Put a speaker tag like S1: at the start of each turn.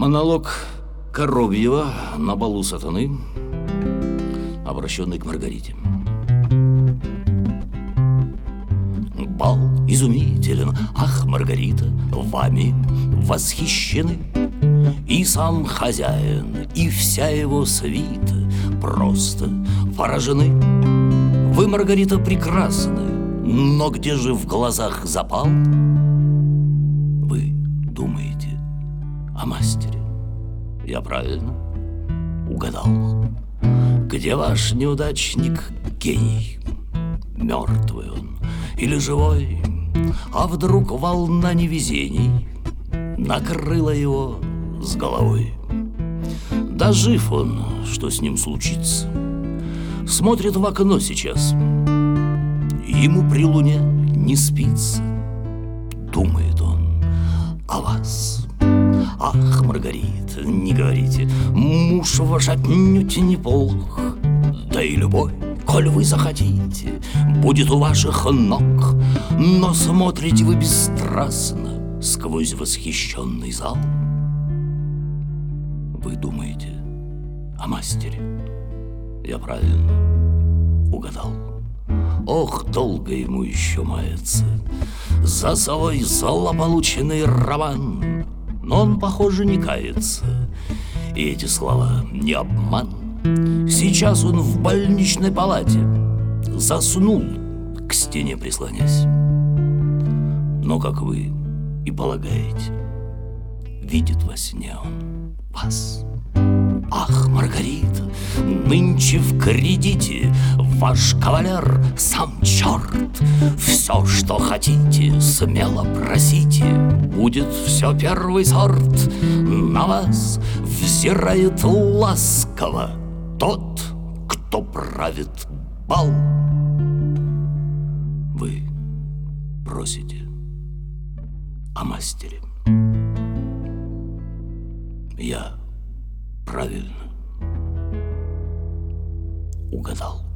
S1: Монолог Коробьева на балу сатаны, обращенный к Маргарите. Бал изумителен, ах, Маргарита, вами восхищены. И сам хозяин, и вся его свита просто поражены. Вы, Маргарита, прекрасны, но где же в глазах запал? Вы думаете о мастере? Я правильно угадал. Где ваш неудачник гений? Мертвый он или живой? А вдруг волна невезений накрыла его с головой? Да жив он, что с ним случится? Смотрит в окно сейчас, ему при луне не спится. Думает он о вас. Ах, Маргарита, не говорите, муж ваш отнюдь неплох. Да и любовь, коль вы захотите, будет у ваших ног. Но смотрите вы бесстрастно сквозь восхищенный зал. Вы думаете о мастере? Я правильно угадал. Ох, долго ему еще мается за свой злополученный роман. Но он, похоже, не кается, и эти слова не обман. Сейчас он в больничной палате заснул, к стене прислонясь. Но, как вы и полагаете, видит во сне он вас. Ах, Маргарита, нынче в кредите ваш кавалер сам черт. Все, что хотите, смело просите, будет все первый сорт. На вас взирает ласково тот, кто правит бал. Вы просите о мастере. Я правильно угадал.